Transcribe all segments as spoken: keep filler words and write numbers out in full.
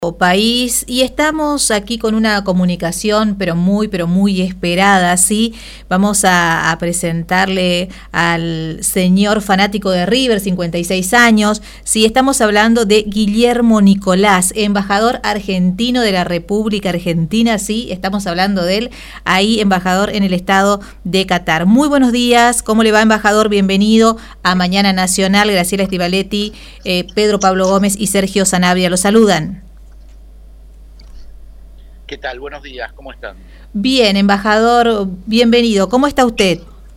País, y estamos aquí con una comunicación pero muy pero muy esperada. Sí, vamos a, a presentarle al señor fanático de River, cincuenta y seis años. Sí, estamos hablando de Guillermo Nicolás, embajador argentino de la República Argentina. Sí, estamos hablando de él, ahí embajador en el estado de Qatar. Muy buenos días, ¿cómo le va, embajador? Bienvenido a Mañana Nacional. Graciela Estivaletti, eh, Pedro Pablo Gómez y Sergio Sanabria lo saludan. ¿Qué tal? Buenos días, ¿cómo están? Bien, embajador, bienvenido. ¿Cómo está usted?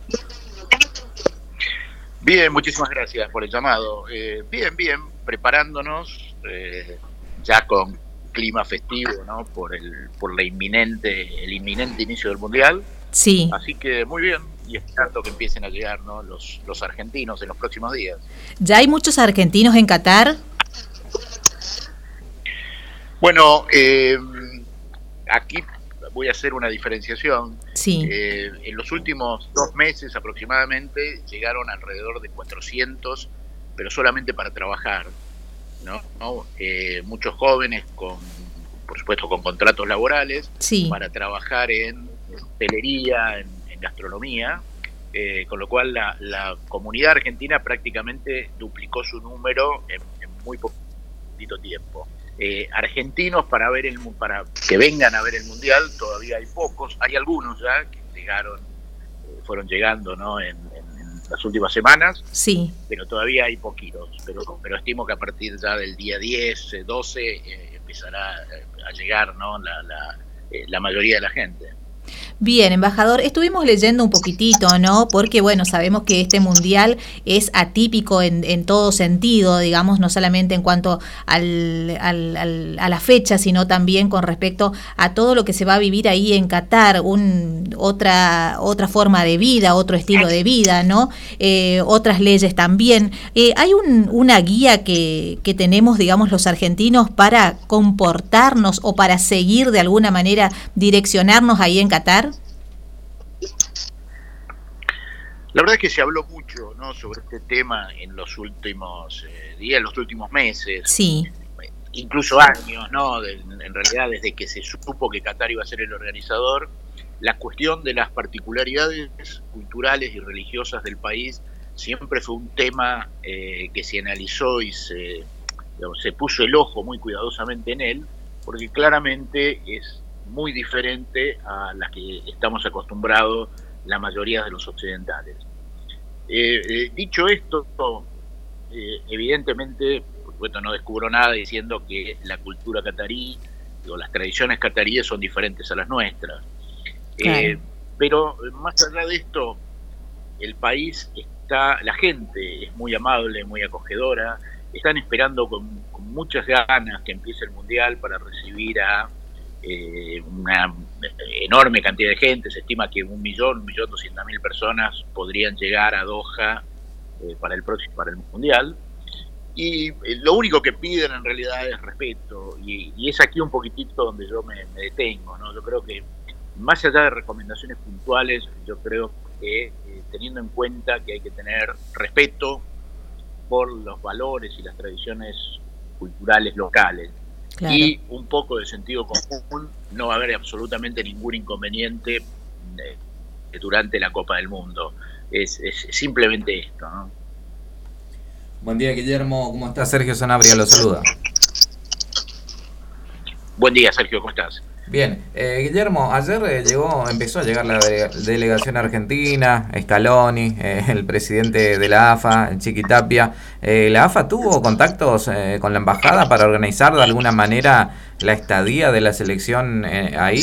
Bien, muchísimas gracias por el llamado. Eh, bien, bien, preparándonos eh, ya con clima festivo, ¿no? Por el por la inminente el inminente inicio del mundial. Sí. Así que muy bien, y esperando que empiecen a llegar, ¿no? los los argentinos en los próximos días. ¿Ya hay muchos argentinos en Qatar? Bueno, eh, aquí voy a hacer una diferenciación. Sí. Eh, en los últimos dos meses aproximadamente llegaron alrededor de cuatrocientos, pero solamente para trabajar, ¿no? ¿No? Eh, muchos jóvenes con, por supuesto, con contratos laborales, sí. para trabajar en hostelería, en, en gastronomía, eh, con lo cual la, la comunidad argentina prácticamente duplicó su número en, en muy poquito tiempo. Eh, argentinos para ver el para que vengan a ver el mundial todavía hay pocos, hay algunos ya que llegaron, eh, fueron llegando, ¿no? en, en, en las últimas semanas, sí, pero todavía hay poquitos, pero, pero estimo que a partir ya del día diez, doce eh, empezará a llegar, ¿no? la, la, eh, la mayoría de la gente. Bien, embajador, estuvimos leyendo un poquitito, ¿no? Porque, bueno, sabemos que este mundial es atípico en, en todo sentido, digamos, no solamente en cuanto al, al, al, a la fecha, sino también con respecto a todo lo que se va a vivir ahí en Qatar, un, otra, otra forma de vida, otro estilo de vida, ¿no? Eh, otras leyes también. Eh, ¿Hay un, una guía que, que tenemos, digamos, los argentinos para comportarnos o para seguir de alguna manera, direccionarnos ahí en Qatar? La verdad es que se habló mucho, ¿no? sobre este tema en los últimos eh, días, los últimos meses, sí. incluso años, ¿no? De, en realidad desde que se supo que Qatar iba a ser el organizador, la cuestión de las particularidades culturales y religiosas del país siempre fue un tema eh, que se analizó y se, digamos, se puso el ojo muy cuidadosamente en él, porque claramente es muy diferente a las que estamos acostumbrados la mayoría de los occidentales. Eh, eh, dicho esto, eh, evidentemente, por supuesto, no descubro nada diciendo que la cultura catarí o las tradiciones cataríes son diferentes a las nuestras. Claro. Eh, pero más allá de esto, el país está, la gente es muy amable, muy acogedora, están esperando con, con muchas ganas que empiece el mundial para recibir a Eh, una enorme cantidad de gente. Se estima que un millón, un millón doscientas mil personas podrían llegar a Doha eh, para el próximo, para el mundial. Y eh, lo único que piden en realidad es respeto, y, y es aquí un poquitito donde yo me, me detengo, ¿no? Yo creo que más allá de recomendaciones puntuales, yo creo que eh, teniendo en cuenta que hay que tener respeto por los valores y las tradiciones culturales locales, claro, y un poco de sentido común, no va a haber absolutamente ningún inconveniente eh, durante la Copa del Mundo. Es, es simplemente esto, ¿no? Buen día, Guillermo. ¿Cómo estás? Sergio Sanabria lo saluda. Buen día, Sergio. ¿Cómo estás? Bien. Eh, Guillermo, ayer eh, llegó, empezó a llegar la de, delegación argentina, Scaloni, eh, el presidente de la A F A, Chiqui Tapia. Eh, ¿La A F A tuvo contactos eh, con la embajada para organizar de alguna manera la estadía de la selección eh, ahí?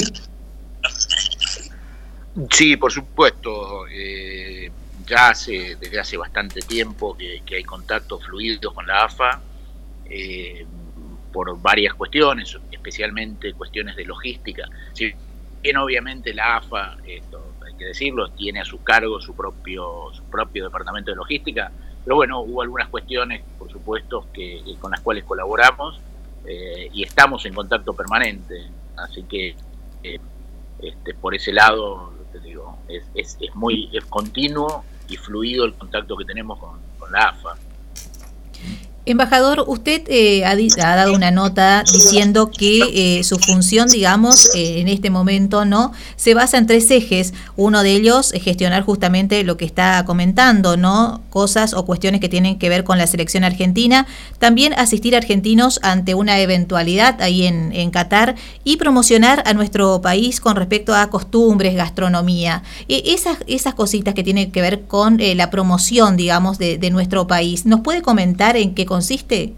Sí, por supuesto. Eh, ya hace, desde hace bastante tiempo que, que hay contactos fluidos con la A F A, eh, por varias cuestiones, especialmente cuestiones de logística. Si bien obviamente la A F A, esto hay que decirlo, tiene a su cargo su propio su propio departamento de logística, pero bueno, hubo algunas cuestiones, por supuesto, que con las cuales colaboramos eh, y estamos en contacto permanente, así que eh, este, por ese lado, te digo, es, es, es muy es continuo y fluido el contacto que tenemos con, con la A F A. Embajador, usted eh, ha, ha dado una nota diciendo que eh, su función, digamos, eh, en este momento, ¿no?, se basa en tres ejes. Uno de ellos es gestionar justamente lo que está comentando, ¿no?, cosas o cuestiones que tienen que ver con la selección argentina. También asistir a argentinos ante una eventualidad ahí en, en Qatar y promocionar a nuestro país con respecto a costumbres, gastronomía. Eh, esas, esas cositas que tienen que ver con eh, la promoción, digamos, de, de nuestro país. ¿Nos puede comentar en qué consiste?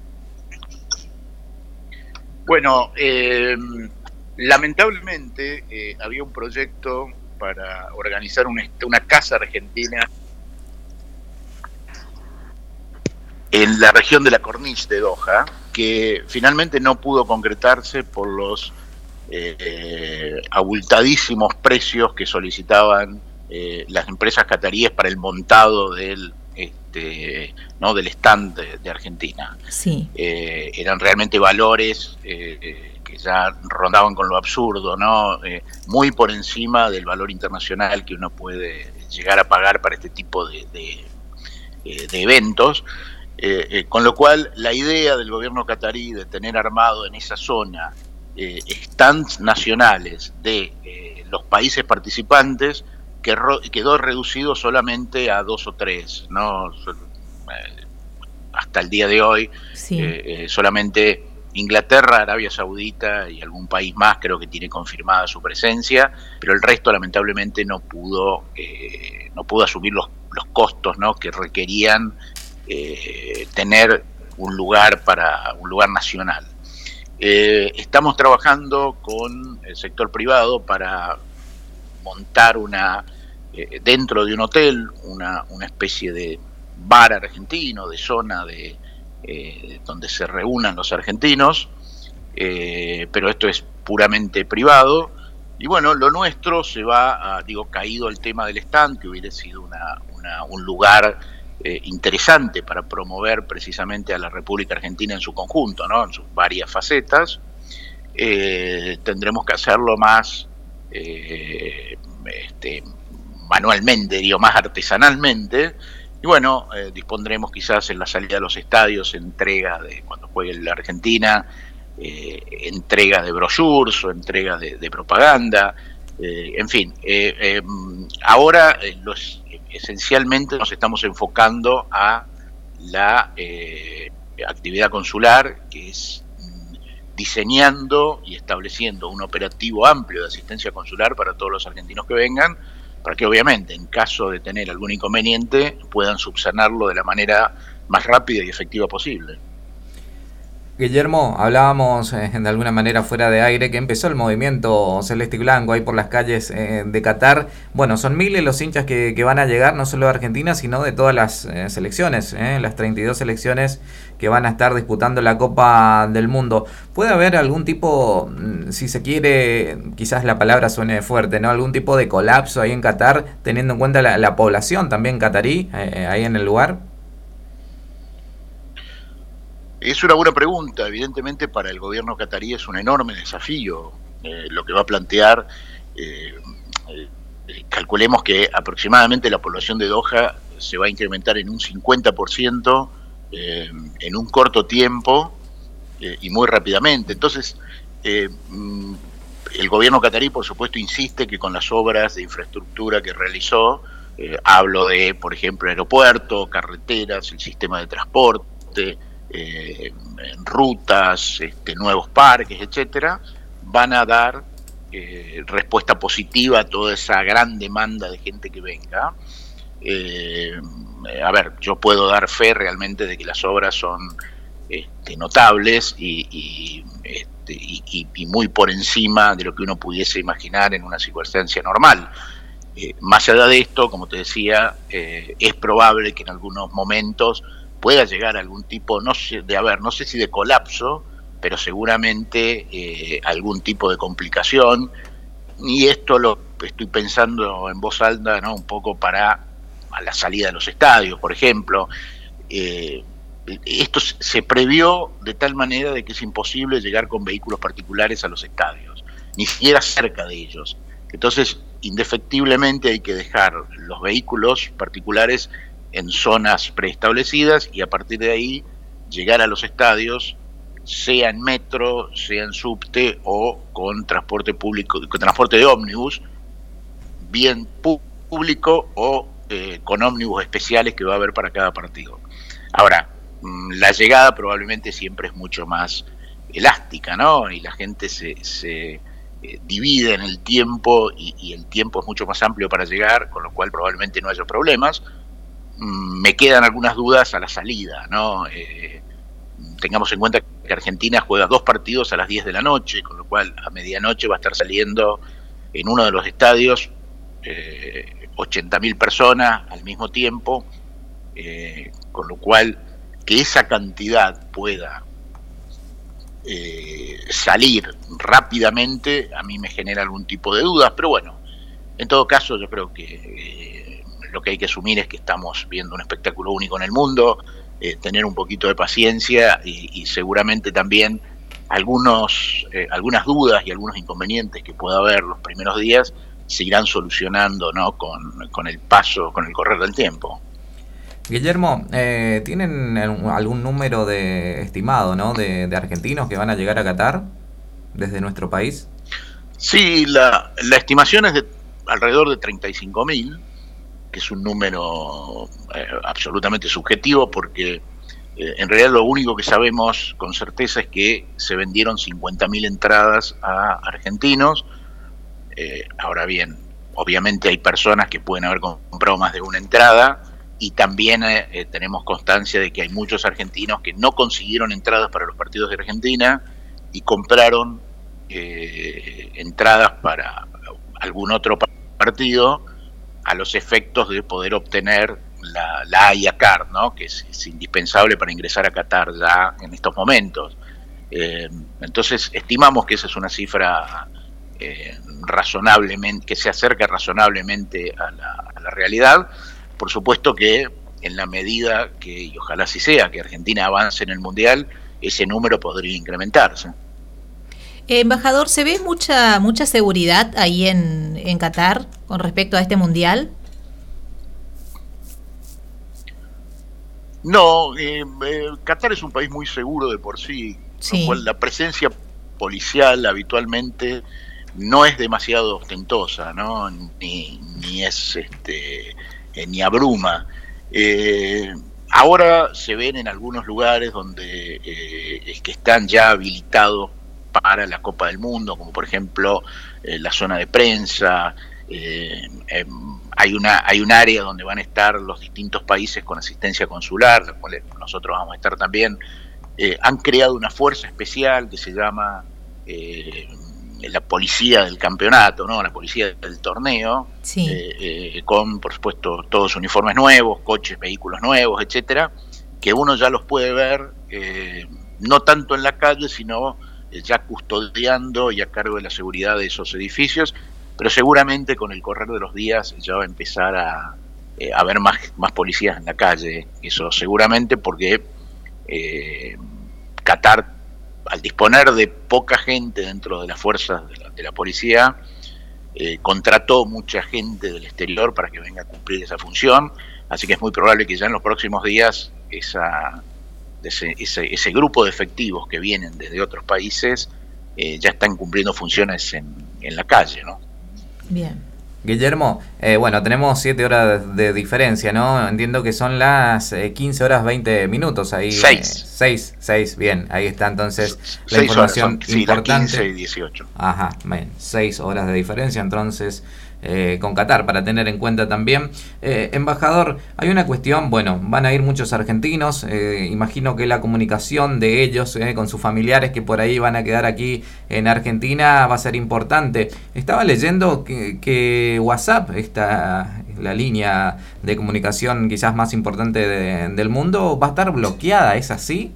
Bueno, eh, lamentablemente eh, había un proyecto para organizar una, una casa argentina en la región de la Corniche de Doha, que finalmente no pudo concretarse por los eh, eh, abultadísimos precios que solicitaban eh, las empresas cataríes para el montado del Este, ¿no? del stand de, de Argentina. Sí. Eh, eran realmente valores eh, que ya rondaban con lo absurdo, ¿no? Eh, muy por encima del valor internacional que uno puede llegar a pagar para este tipo de, de, eh, de eventos. Eh, eh, con lo cual, la idea del gobierno catarí de tener armado en esa zona eh, stands nacionales de eh, los países participantes que quedó reducido solamente a dos o tres, ¿no? Hasta el día de hoy, sí. eh, eh, solamente Inglaterra, Arabia Saudita y algún país más creo que tiene confirmada su presencia, pero el resto lamentablemente no pudo, eh, no pudo asumir los, los costos, ¿no?, que requerían eh, tener un lugar para un lugar nacional. Eh, estamos trabajando con el sector privado para montar una eh, dentro de un hotel una, una especie de bar argentino, de zona de eh, donde se reúnan los argentinos, eh, pero esto es puramente privado. Y bueno, lo nuestro se va a, digo, caído el tema del stand, que hubiera sido una, una, un lugar eh, interesante para promover precisamente a la República Argentina en su conjunto, ¿no?, en sus varias facetas. Eh, tendremos que hacerlo más Eh, este, manualmente, digo, más artesanalmente, y bueno, eh, dispondremos quizás en la salida de los estadios entrega de, cuando juegue la Argentina, eh, entrega de brochures o entrega de, de propaganda, eh, en fin, eh, eh, ahora eh, los, esencialmente nos estamos enfocando a la eh, actividad consular, que es diseñando y estableciendo un operativo amplio de asistencia consular para todos los argentinos que vengan, para que obviamente en caso de tener algún inconveniente puedan subsanarlo de la manera más rápida y efectiva posible. Guillermo, hablábamos eh, de alguna manera fuera de aire que empezó el movimiento celeste y blanco ahí por las calles eh, de Qatar. Bueno, son miles los hinchas que, que van a llegar, no solo de Argentina, sino de todas las eh, selecciones, eh, las treinta y dos selecciones que van a estar disputando la Copa del Mundo. ¿Puede haber algún tipo, si se quiere, quizás la palabra suene fuerte, ¿no?, algún tipo de colapso ahí en Qatar, teniendo en cuenta la, la población también catarí eh, ahí en el lugar? Es una buena pregunta. Evidentemente para el gobierno catarí es un enorme desafío eh, lo que va a plantear. Eh, eh, calculemos que aproximadamente la población de Doha se va a incrementar en un cincuenta por ciento eh, en un corto tiempo eh, y muy rápidamente. Entonces, eh, el gobierno catarí, por supuesto, insiste que con las obras de infraestructura que realizó, eh, hablo de, por ejemplo, aeropuerto, carreteras, el sistema de transporte, Eh, rutas, este, nuevos parques, etcétera, van a dar eh, respuesta positiva a toda esa gran demanda de gente que venga. Eh, a ver, yo puedo dar fe realmente de que las obras son este, notables y, y, este, y, y, y muy por encima de lo que uno pudiese imaginar en una circunstancia normal. Eh, más allá de esto, como te decía, eh, es probable que en algunos momentos pueda llegar a algún tipo, no sé, de, a ver, no sé si de colapso, pero seguramente eh, algún tipo de complicación, y esto lo estoy pensando en voz alta, ¿no?, un poco para a la salida de los estadios, por ejemplo. Eh, esto se previó de tal manera de que es imposible llegar con vehículos particulares a los estadios, ni siquiera cerca de ellos. Entonces, indefectiblemente hay que dejar los vehículos particulares en zonas preestablecidas y a partir de ahí llegar a los estadios, sea en metro, sea en subte o con transporte público, con transporte de ómnibus, bien público o eh, con ómnibus especiales que va a haber para cada partido. Ahora, la llegada probablemente siempre es mucho más elástica, ¿no? Y la gente se, se eh, divide en el tiempo y, y el tiempo es mucho más amplio para llegar, con lo cual probablemente no haya problemas. Mm, me quedan algunas dudas a la salida, ¿no? Eh, tengamos en cuenta que Argentina juega dos partidos a las diez de la noche, con lo cual a medianoche va a estar saliendo en uno de los estadios eh, ochenta mil personas al mismo tiempo, eh, con lo cual que esa cantidad pueda eh, salir rápidamente a mí me genera algún tipo de dudas, pero bueno, en todo caso yo creo que eh, lo que hay que asumir es que estamos viendo un espectáculo único en el mundo, eh, tener un poquito de paciencia y, y seguramente también algunos eh, algunas dudas y algunos inconvenientes que pueda haber los primeros días se irán solucionando, ¿no? con, con el paso, con el correr del tiempo. Guillermo, eh, ¿tienen algún número de estimado, ¿no? de, de argentinos que van a llegar a Qatar desde nuestro país? Sí, la, la estimación es de alrededor de treinta y cinco mil, que es un número eh, absolutamente subjetivo porque eh, en realidad lo único que sabemos con certeza es que se vendieron cincuenta mil entradas a argentinos. Eh, ahora bien, obviamente hay personas que pueden haber comprado más de una entrada y también eh, tenemos constancia de que hay muchos argentinos que no consiguieron entradas para los partidos de Argentina y compraron eh, entradas para algún otro partido a los efectos de poder obtener la, la A I A Card, ¿no? Que es, es indispensable para ingresar a Qatar ya en estos momentos. Eh, entonces estimamos que esa es una cifra Eh, razonablemente, que se acerca razonablemente a la, a la realidad. Por supuesto que en la medida que, y ojalá así sea, que Argentina avance en el Mundial, ese número podría incrementarse. Eh, embajador, ¿se ve mucha mucha seguridad ahí en, en Qatar con respecto a este Mundial? No, eh, eh, Qatar es un país muy seguro de por sí, sí. Lo cual la presencia policial habitualmente no es demasiado ostentosa, ¿no? Ni, ni es este eh, ni abruma. Eh, ahora se ven en algunos lugares donde eh, es que están ya habilitados para la Copa del Mundo, como por ejemplo eh, la zona de prensa. Eh, eh, hay una hay un área donde van a estar los distintos países con asistencia consular, los cuales nosotros vamos a estar también. Eh, han creado una fuerza especial que se llama eh, la policía del campeonato, ¿no? La policía del torneo, sí. eh, eh, con por supuesto todos uniformes nuevos, coches, vehículos nuevos, etcétera, que uno ya los puede ver eh, no tanto en la calle, sino eh, ya custodiando y a cargo de la seguridad de esos edificios, pero seguramente con el correr de los días ya va a empezar a, eh, a haber más, más policías en la calle, eso seguramente porque eh, Qatar, al disponer de poca gente dentro de las fuerzas de la, de la policía, eh, contrató mucha gente del exterior para que venga a cumplir esa función, así que es muy probable que ya en los próximos días esa, ese, ese, ese grupo de efectivos que vienen desde otros países eh, ya están cumpliendo funciones en, en la calle, ¿no? Bien. Guillermo, eh, bueno, tenemos siete horas de diferencia, ¿no? Entiendo que son las eh, quince horas veinte minutos ahí. seis. Eh, seis, seis, bien, ahí está entonces la seis información horas, son, importante. Sí, las quince y dieciocho. Ajá, bien, seis horas de diferencia entonces eh, con Qatar, para tener en cuenta también. Eh, embajador, hay una cuestión, bueno, van a ir muchos argentinos, eh, imagino que la comunicación de ellos eh, con sus familiares que por ahí van a quedar aquí en Argentina va a ser importante. Estaba leyendo que, que WhatsApp, esta, la línea de comunicación quizás más importante de, del mundo, va a estar bloqueada, ¿es así?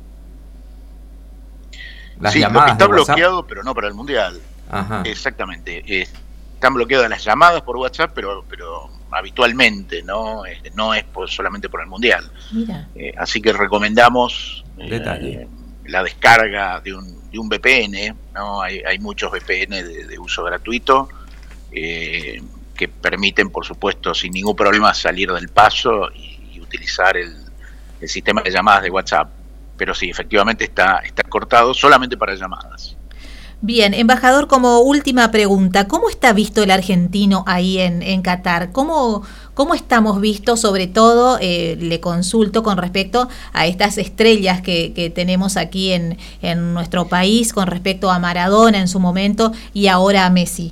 Las sí, llamadas está bloqueado, pero no para el Mundial. Ajá. Exactamente. Eh, están bloqueadas las llamadas por WhatsApp, pero pero habitualmente, no este, no es por, solamente por el Mundial. Mira. Eh, así que recomendamos eh, la descarga de un, de un V P N, ¿no? Hay, hay muchos V P N de, de uso gratuito eh, que permiten, por supuesto, sin ningún problema salir del paso y, y utilizar el, el sistema de llamadas de WhatsApp. pero sí, efectivamente está, está cortado solamente para llamadas. Bien, embajador, como última pregunta, ¿cómo está visto el argentino ahí en, en Qatar? ¿Cómo, cómo estamos vistos? Sobre todo, eh, le consulto con respecto a estas estrellas que, que tenemos aquí en, en nuestro país, con respecto a Maradona en su momento y ahora a Messi.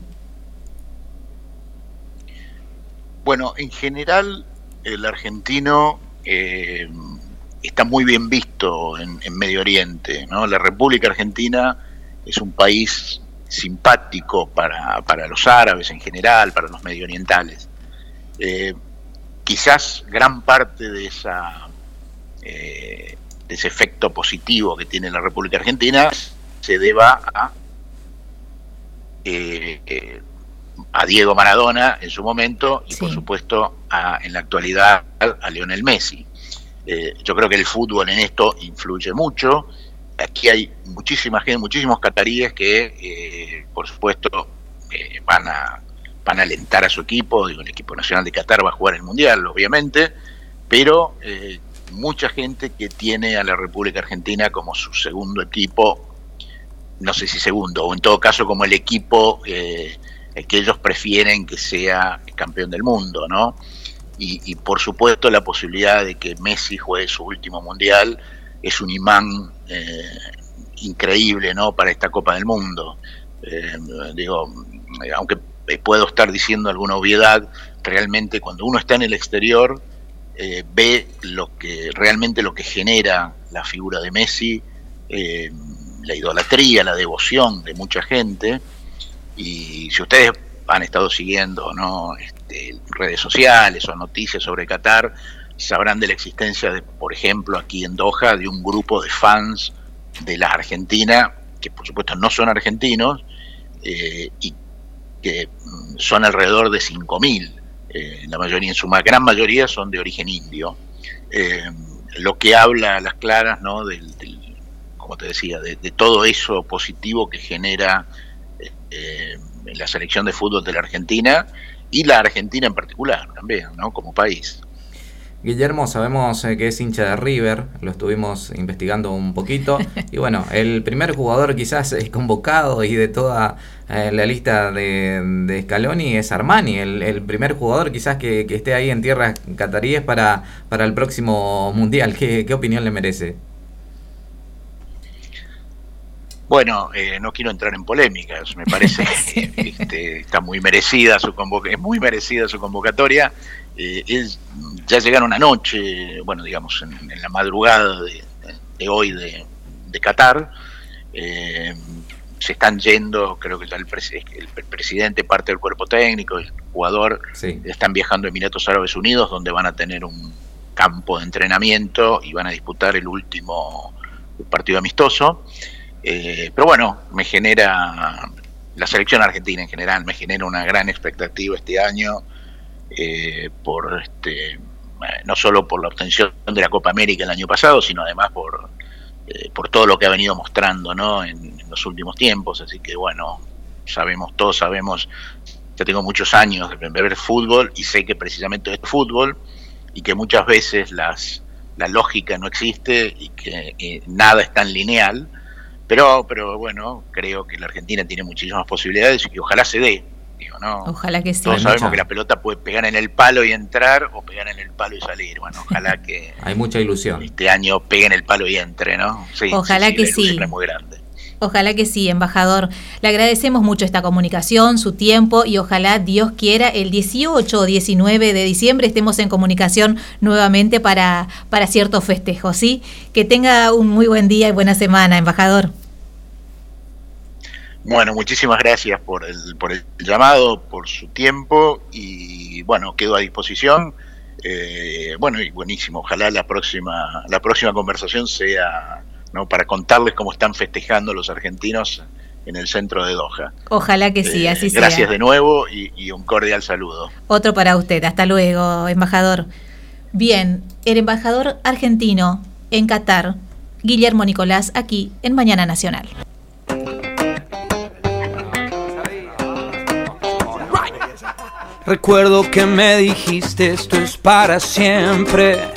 Bueno, en general, el argentino eh, está muy bien visto en, en Medio Oriente, ¿no? La República Argentina es un país simpático para, para los árabes en general, para los medioorientales. Eh, quizás gran parte de esa eh, de ese efecto positivo que tiene la República Argentina se deba a, eh, eh, a Diego Maradona en su momento y sí. por supuesto a, en la actualidad a Lionel Messi. Eh, yo creo que el fútbol en esto influye mucho. Aquí hay muchísima gente, muchísimos cataríes que, eh, por supuesto, eh, van a van a alentar a su equipo. Digo, el equipo nacional de Qatar va a jugar el Mundial, obviamente, pero eh, mucha gente que tiene a la República Argentina como su segundo equipo, no sé si segundo, o en todo caso como el equipo eh, que ellos prefieren que sea campeón del mundo, ¿no? Y, y por supuesto la posibilidad de que Messi juegue su último Mundial es un imán eh, increíble, ¿no? Para esta Copa del Mundo. Eh, digo, aunque puedo estar diciendo alguna obviedad, realmente cuando uno está en el exterior eh, ve lo que realmente lo que genera la figura de Messi, eh, la idolatría, la devoción de mucha gente. Y si ustedes han estado siguiendo, ¿no? este, redes sociales o noticias sobre Qatar, sabrán de la existencia de, por ejemplo, aquí en Doha, de un grupo de fans de la Argentina, que por supuesto no son argentinos, eh, y que son alrededor de cinco mil, eh, la mayoría, en su gran mayoría son de origen indio, eh, lo que habla a las claras, ¿no? del, del, como te decía, de, de todo eso positivo que genera eh, la selección de fútbol de la Argentina, y la Argentina en particular también, ¿no? Como país. Guillermo, sabemos eh, que es hincha de River, lo estuvimos investigando un poquito, y bueno, el primer jugador quizás eh, convocado y de toda eh, la lista de, de Scaloni es Armani, el, el primer jugador quizás que, que esté ahí en tierras cataríes para, para el próximo Mundial. ¿Qué, qué opinión le merece? Bueno, eh, no quiero entrar en polémicas, me parece que este, está muy merecida su convoc- es muy merecida su convocatoria. Eh, es, ya llegaron anoche, bueno, digamos, en, en la madrugada de, de hoy de, de Qatar, eh, se están yendo, creo que ya el, pres- el, el presidente, parte del cuerpo técnico, el jugador, sí. están viajando a Emiratos Árabes Unidos, donde van a tener un campo de entrenamiento y van a disputar el último partido amistoso. Eh, pero bueno, me genera, la selección argentina en general, me genera una gran expectativa este año, eh, por este, no solo por la obtención de la Copa América el año pasado, sino además por, eh, por todo lo que ha venido mostrando, ¿no? en, en los últimos tiempos. Así que bueno, sabemos, todos sabemos, ya tengo muchos años de ver fútbol y sé que precisamente es fútbol y que muchas veces las, la lógica no existe y que eh, nada es tan lineal. Pero, pero bueno, creo que la Argentina tiene muchísimas posibilidades y ojalá se dé. Digo, ¿no? Ojalá que sí. Todos sabemos mucha... que la pelota puede pegar en el palo y entrar, o pegar en el palo y salir. Bueno, ojalá que hay mucha ilusión. Este año pegue en el palo y entre, ¿no? Sí, ojalá sí, sí, que la ilusión sí. Es muy grande. Ojalá que sí, embajador. Le agradecemos mucho esta comunicación, su tiempo, y ojalá Dios quiera el dieciocho o diecinueve de diciembre estemos en comunicación nuevamente para, para ciertos festejos, ¿sí? Que tenga un muy buen día y buena semana, embajador. Bueno, muchísimas gracias por el, por el llamado, por su tiempo, y bueno, quedo a disposición. Eh, bueno, y buenísimo, ojalá la próxima, la próxima conversación sea, ¿no?, para contarles cómo están festejando los argentinos en el centro de Doha. Ojalá que sí, eh, así gracias sea. Gracias de nuevo y, y un cordial saludo. Otro para usted, hasta luego, embajador. Bien, el embajador argentino en Qatar, Guillermo Nicolás, aquí en Mañana Nacional. Recuerdo que me dijiste esto es para siempre.